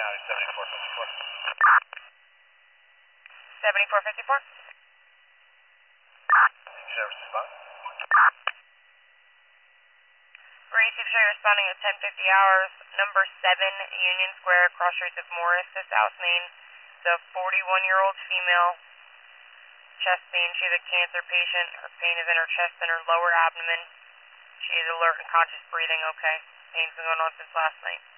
County, 7454. 7454? Service response. Receive show responding at 10:50 hours, number 7, Union Square, cross streets of Morris to South Main. It's a 41-year-old female, chest pain. She's a cancer patient. Her pain is in her chest and her lower abdomen. She is alert and conscious breathing okay. Pain's been going on since last night.